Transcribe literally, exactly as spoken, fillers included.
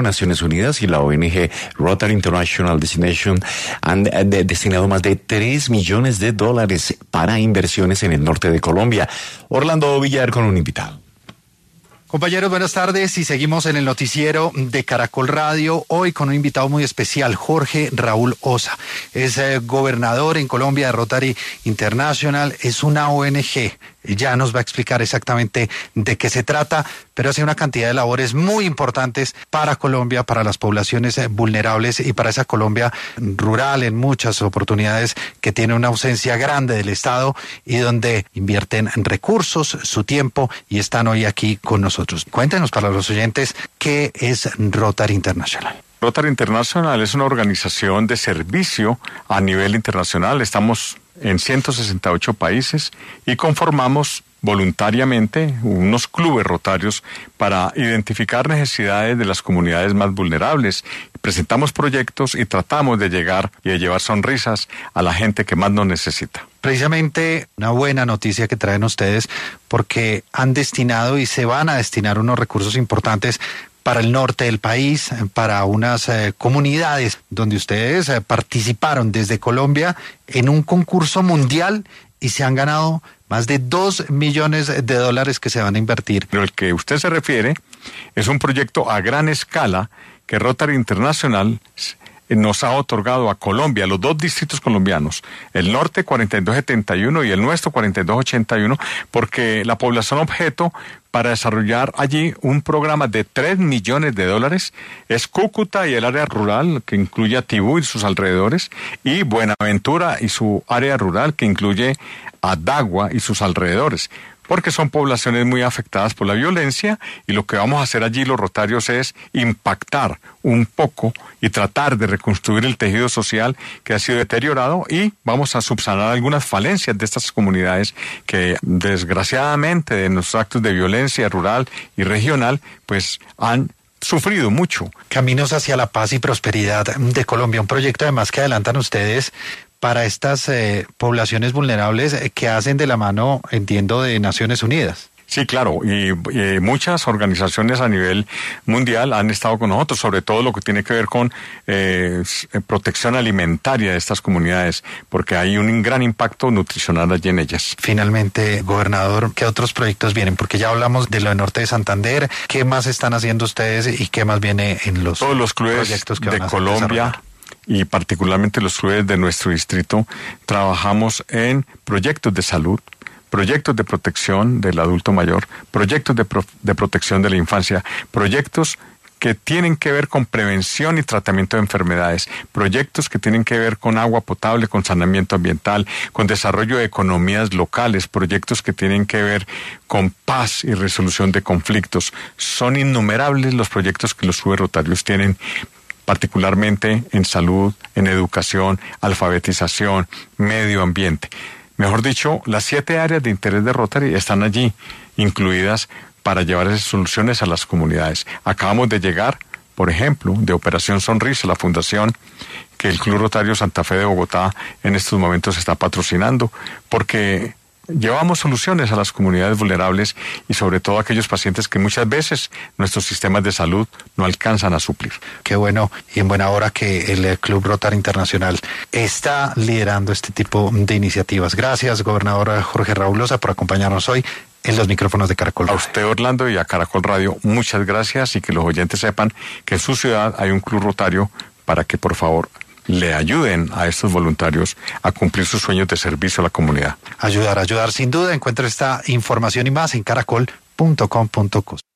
UNESCO, Naciones Unidas y la O N G Rotary International Destination han de, destinado más de tres millones de dólares para inversiones en el norte de Colombia. Orlando Villar con un invitado. Compañeros, buenas tardes y seguimos en el noticiero de Caracol Radio, hoy con un invitado muy especial, Jorge Raúl Osa. Es eh, gobernador en Colombia de Rotary International, es una O N G, ya nos va a explicar exactamente de qué se trata, pero hace una cantidad de labores muy importantes para Colombia, para las poblaciones eh, vulnerables y para esa Colombia rural en muchas oportunidades que tiene una ausencia grande del Estado y donde invierten recursos, su tiempo y están hoy aquí con nosotros. Cuéntenos para los oyentes qué es Rotary International. Rotary International es una organización de servicio a nivel internacional. Estamos en ciento sesenta y ocho países y conformamos voluntariamente unos clubes rotarios para identificar necesidades de las comunidades más vulnerables. Presentamos proyectos y tratamos de llegar y de llevar sonrisas a la gente que más nos necesita. Precisamente una buena noticia que traen ustedes porque han destinado y se van a destinar unos recursos importantes para el norte del país, para unas eh, comunidades donde ustedes eh, participaron desde Colombia en un concurso mundial y se han ganado más de dos millones de dólares que se van a invertir. Pero el que usted se refiere es un proyecto a gran escala que Rotary International nos ha otorgado a Colombia, los dos distritos colombianos, el norte cuarenta y dos setenta y uno y el nuestro cuarenta y dos ochenta y uno, porque la población objeto para desarrollar allí un programa de tres millones de dólares es Cúcuta y el área rural, que incluye a Tibú y sus alrededores, y Buenaventura y su área rural, que incluye a Dagua y sus alrededores, porque son poblaciones muy afectadas por la violencia, y lo que vamos a hacer allí los rotarios es impactar un poco y tratar de reconstruir el tejido social que ha sido deteriorado, y vamos a subsanar algunas falencias de estas comunidades que desgraciadamente de nuestros actos de violencia rural y regional pues han sufrido mucho. Caminos hacia la paz y prosperidad de Colombia, un proyecto además que adelantan ustedes para estas eh, poblaciones vulnerables eh, que hacen de la mano, entiendo, de Naciones Unidas. Sí, claro, y, y muchas organizaciones a nivel mundial han estado con nosotros, sobre todo lo que tiene que ver con eh, protección alimentaria de estas comunidades, porque hay un gran impacto nutricional allí en ellas. Finalmente, gobernador, ¿qué otros proyectos vienen? Porque ya hablamos de lo de Norte de Santander, ¿qué más están haciendo ustedes y qué más viene en los, Todos los clubes proyectos que de van a Colombia y particularmente los clubes de nuestro distrito? Trabajamos en proyectos de salud, proyectos de protección del adulto mayor, proyectos de, pro, de protección de la infancia, proyectos que tienen que ver con prevención y tratamiento de enfermedades, proyectos que tienen que ver con agua potable, con saneamiento ambiental, con desarrollo de economías locales, proyectos que tienen que ver con paz y resolución de conflictos. Son innumerables los proyectos que los clubes rotarios tienen, particularmente en salud, en educación, alfabetización, medio ambiente. Mejor dicho, las siete áreas de interés de Rotary están allí, incluidas para llevar esas soluciones a las comunidades. Acabamos de llegar, por ejemplo, de Operación Sonrisa, la fundación que el Club Rotario Santa Fe de Bogotá en estos momentos está patrocinando, porque llevamos soluciones a las comunidades vulnerables y sobre todo a aquellos pacientes que muchas veces nuestros sistemas de salud no alcanzan a suplir. Qué bueno y en buena hora que el Club Rotary Internacional está liderando este tipo de iniciativas. Gracias, gobernador Jorge Raúl Osa, por acompañarnos hoy en los micrófonos de Caracol Radio. A usted, Orlando, y a Caracol Radio, muchas gracias, y que los oyentes sepan que en su ciudad hay un Club Rotario para que, por favor, le ayuden a estos voluntarios a cumplir sus sueños de servicio a la comunidad. Ayudar, ayudar sin duda. Encuentre esta información y más en caracol punto com punto co.